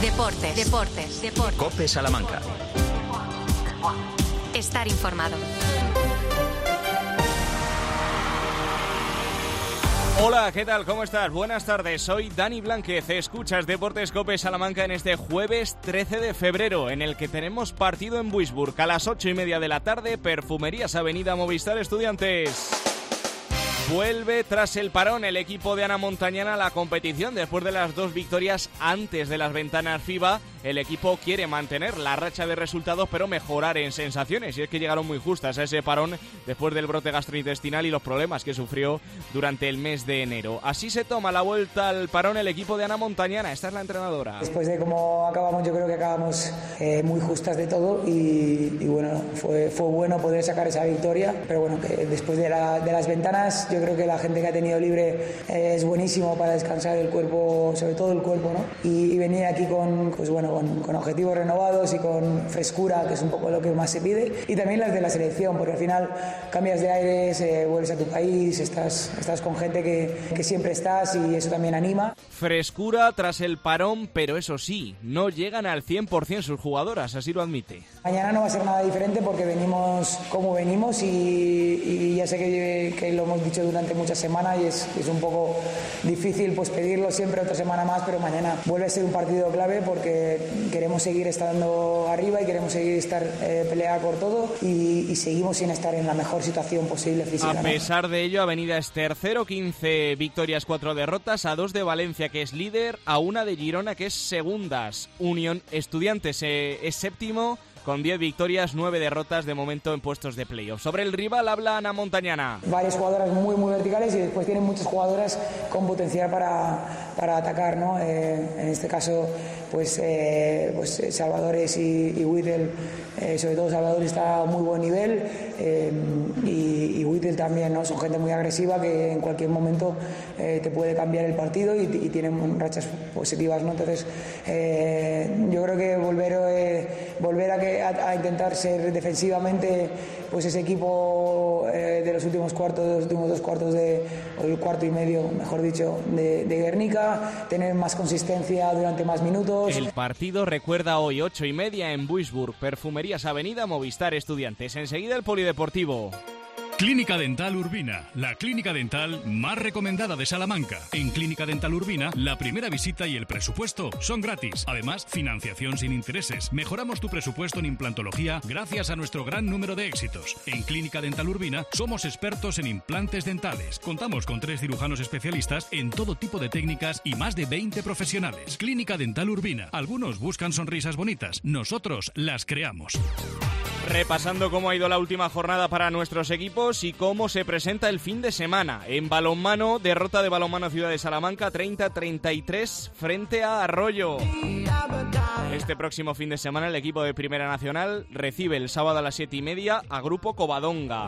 Deportes. COPE Salamanca. Estar informado. Hola, ¿qué tal? ¿Cómo estás? Buenas tardes, soy Dani Blánquez. Escuchas Deportes COPE Salamanca en este jueves 13 de febrero, en el que tenemos partido en Buisburg a las 8:30 de la tarde, Perfumerías Avenida Movistar Estudiantes. Vuelve tras el parón el equipo de Ana Montañana a la competición después de las 2 victorias antes de las ventanas FIBA. El equipo quiere mantener la racha de resultados pero mejorar en sensaciones, y es que llegaron muy justas a ese parón después del brote gastrointestinal y los problemas que sufrió durante el mes de enero. Así se toma la vuelta al parón el equipo de Ana Montañana. Esta es la entrenadora. Después de cómo acabamos, yo creo que acabamos muy justas de todo y bueno, fue bueno poder sacar esa victoria, pero bueno, que después de las ventanas yo creo que la gente que ha tenido libre es buenísimo para descansar el cuerpo, sobre todo el cuerpo, ¿no? Y venir aquí con objetivos renovados y con frescura, que es un poco lo que más se pide, y también las de la selección, porque al final cambias de aires, vuelves a tu país, estás con gente que siempre estás, y eso también anima. Frescura tras el parón, pero eso sí, no llegan al 100% sus jugadoras, así lo admite. Mañana no va a ser nada diferente porque venimos como venimos y ya sé que lo hemos dicho durante muchas semanas y es un poco difícil pues pedirlo siempre otra semana más, pero mañana vuelve a ser un partido clave porque queremos seguir estando arriba y queremos seguir pelear por todo y seguimos sin estar en la mejor situación posible física. A pesar de ello, Avenida es tercero, 15 victorias, 4 derrotas, a 2 de Valencia, que es líder, a 1 de Girona, que es segundas. Unión Estudiantes es séptimo, con 10 victorias, 9 derrotas de momento en puestos de playoff. Sobre el rival habla Ana Montañana. Varias jugadoras muy verticales y después tienen muchas jugadoras con potencial para atacar, ¿no? En este caso, pues Salvadores y Whittle, sobre todo Salvadores está a muy buen nivel y Whittle también, ¿no? Son gente muy agresiva que en cualquier momento te puede cambiar el partido y tienen rachas positivas, ¿no? Entonces, yo creo que volver a intentar ser defensivamente pues ese equipo de los últimos 2 cuartos o el cuarto y medio, mejor dicho, de Guernica, tener más consistencia durante más minutos. El partido recuerda hoy 8:30 en Buisburg, Perfumerías Avenida Movistar Estudiantes. Enseguida el polideportivo. Clínica Dental Urbina, la clínica dental más recomendada de Salamanca. En Clínica Dental Urbina, la primera visita y el presupuesto son gratis. Además, financiación sin intereses. Mejoramos tu presupuesto en implantología gracias a nuestro gran número de éxitos. En Clínica Dental Urbina somos expertos en implantes dentales. Contamos con 3 cirujanos especialistas en todo tipo de técnicas y más de 20 profesionales. Clínica Dental Urbina. Algunos buscan sonrisas bonitas, nosotros las creamos. Repasando cómo ha ido la última jornada para nuestros equipos y cómo se presenta el fin de semana. En balonmano, derrota de Balonmano Ciudad de Salamanca 30-33 frente a Arroyo. Este próximo fin de semana el equipo de Primera Nacional recibe el sábado a las 7:30 a Grupo Covadonga.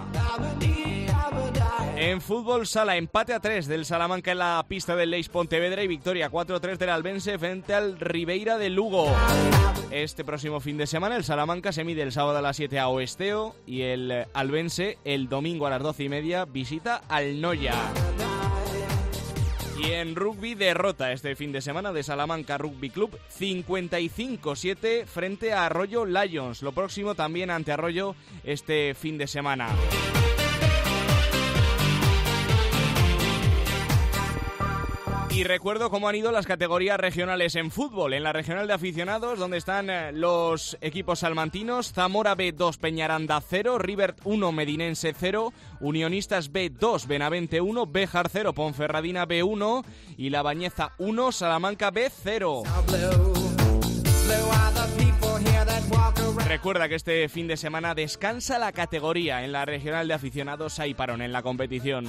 En fútbol sala, empate a 3 del Salamanca en la pista del Leis Pontevedra y victoria 4-3 del Albense frente al Ribeira de Lugo. Este próximo fin de semana el Salamanca se mide el sábado a las 7 a Oesteo y el Albense el domingo a las 12:30 visita al Noya. Y en rugby, derrota este fin de semana de Salamanca Rugby Club 55-7 frente a Arroyo Lions. Lo próximo también ante Arroyo este fin de semana. Y recuerdo cómo han ido las categorías regionales en fútbol. En la regional de aficionados, donde están los equipos salmantinos: Zamora B2, Peñaranda 0, River 1, Medinense 0, Unionistas B2, Benavente 1, Béjar 0, Ponferradina B1 y La Bañeza 1, Salamanca B0. Recuerda que este fin de semana descansa la categoría. En la regional de aficionados hay parón en la competición.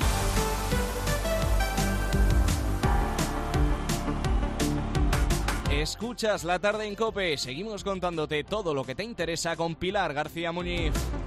Escuchas La Tarde en COPE. Seguimos contándote todo lo que te interesa con Pilar García Muñiz.